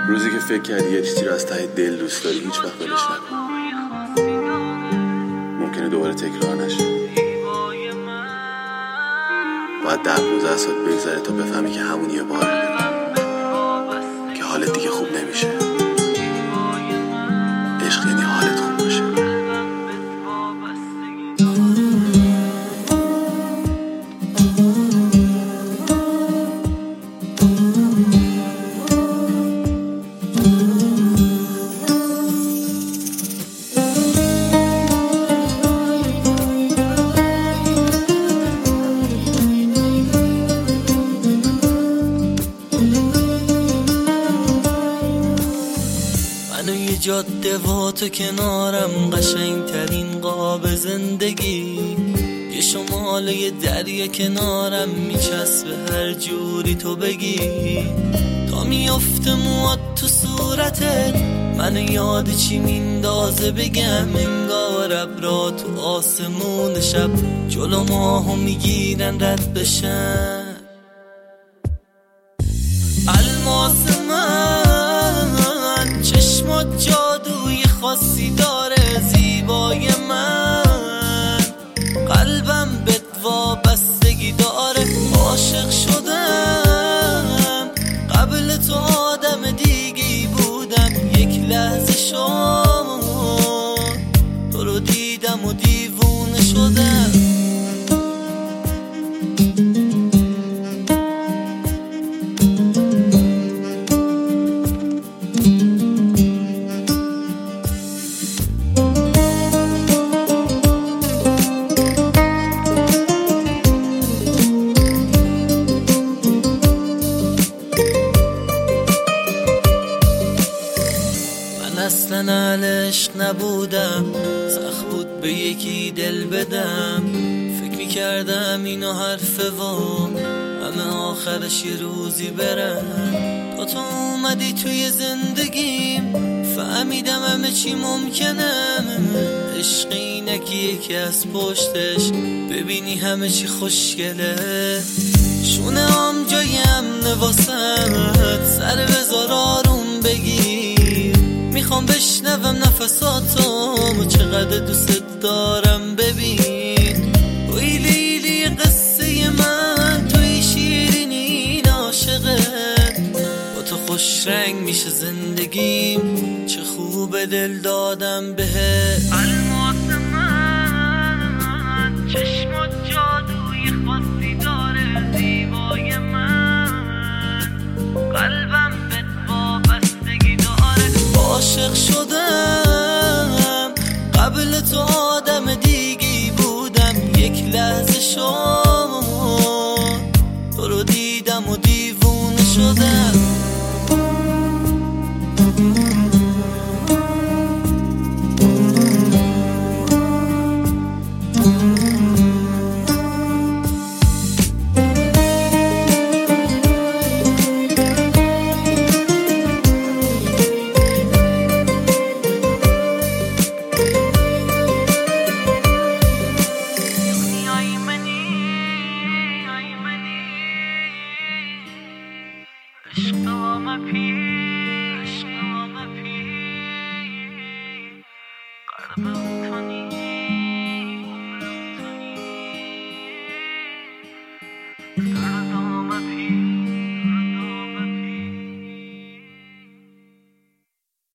روزی که فکر کردی یه چیزی رو از ته دل دوست داری هیچ وقت ولش نکن. ممکنه دوباره تکرار نشه. باید 10-15 سال بگذره تا بفهمی که همون یه بار که حالت دیگه خوب نمیشه. عشق یعنی حالت خوب باشه. جاده و تو کنارم، قشنگ ترین قاب زندگی. یه شمال یه دریا کنارم، میچسبه هر جوری تو بگی. تا میافته موات تو صورتت، منو یاد چی میندازه بگم. انگار ابرا تو آسمون شب جلو ماهو میگیرن رد بشن. الماس من چشمات جادوی خاصی داره، زیبای من قلبم بهت وابستگی داره. عاشق شدم قبل تو آدم دیگی بودم، یک لحظه شد تو رو دیدم و دیوونه شدم. اصلا اهل عشق نبودم، سخت بود به یکی دل بدم. فکر میکردم اینو حرفه و همه آخرش یه روزی برم. تا تو اومدی توی زندگیم فهمیدم همه چی ممکنه. عشق اینکی یکی از پشتش ببینی همه چی خوشگله. شونه هم جای امنه واسمت، سر بذار آروم بگیر. میخوام بشنوم نفساتم، چقدر دوست دارم ببین. وی لیلی قصه من، توی شیرین این عاشقت. با تو خوش رنگ میشه زندگیم، چه خوب دل دادم بهت. الماس من چشمات جادوی خاصی داره، زیبای من قلبم بهت وابستگی داره. عاشق شدم قبل تو آدم دیگی بودم، یک لحظه شد تو رو دیدم و دیوونه شدم. عشق ما پیر